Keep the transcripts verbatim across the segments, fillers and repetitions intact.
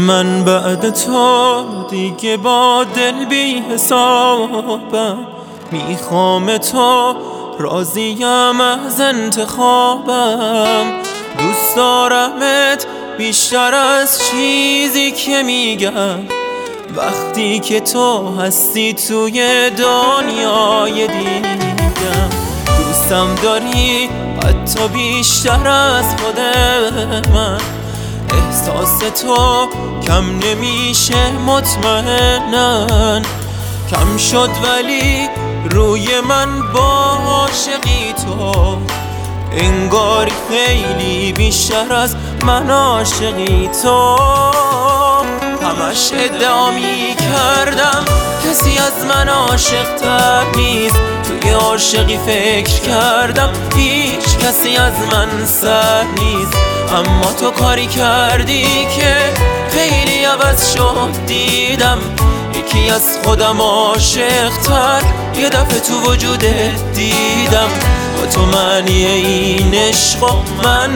من بعد تو دیگه با دل بی حسابم، میخوام تو راضیم از انتخابم. دوست دارمت بیشتر از چیزی که میگم، وقتی که تو هستی توی دنیای دیگم. دوستم داری حتی بیشتر از خود من، احساس تو کم نمیشه مطمئنن. کم شد ولی روی من با عاشقی تو، انگاری خیلی بیشتر از من عاشقی تو. همش ادعا می کردم کسی از من عاشق تر نیست، توی عاشقی فکر کردم هیچ کسی از من سر نیست. اما تو کاری کردی که خیلی عوض شد دیدم، یکی از خودم عاشق تر یه دفعه تو وجودت دیدم. با تو معنی این عشق من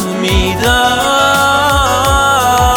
فهمیدم.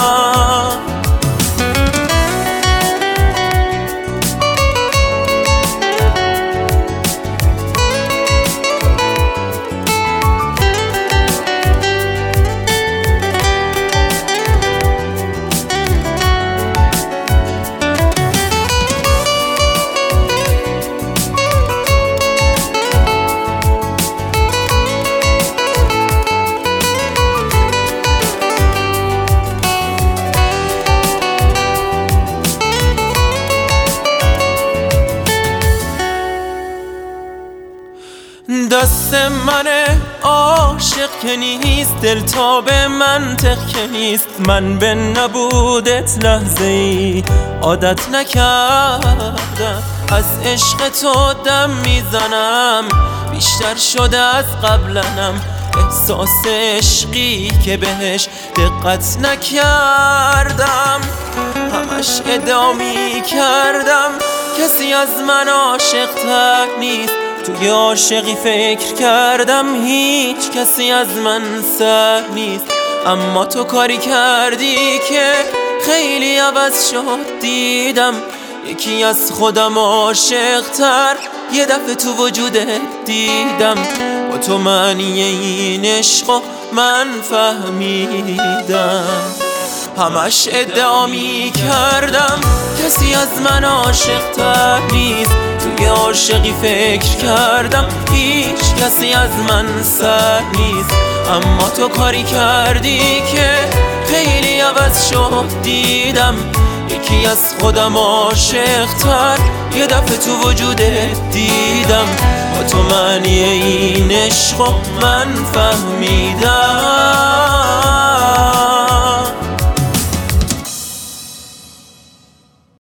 دست من عاشق که نیست، دل تا به منطق که نیست. من به نبودت لحظه ای عادت نکردم، از عشق تو دم میزنم بیشتر شده از قبلنم. احساس عشقی که بهش دقت نکردم، همش ادعا میکردم کسی از من عاشق تر نیست. توی عاشقی فکر کردم هیچ کسی از من سر نیست. اما تو کاری کردی که خیلی عوض شد دیدم، یکی از خودم عاشق تر یه دفعه تو وجودت دیدم. با تو معنی این عشق من فهمیدم. همش ادعا می کردم کسی از من عاشق تر نیست، توی عاشقی فکر کردم هیچ کسی از من سر نیست. اما تو کاری کردی که خیلی عوض شد دیدم، یکی از خودم عاشق تر یه دفعه تو وجودت دیدم. با تو معنی این عشق من فهمیدم.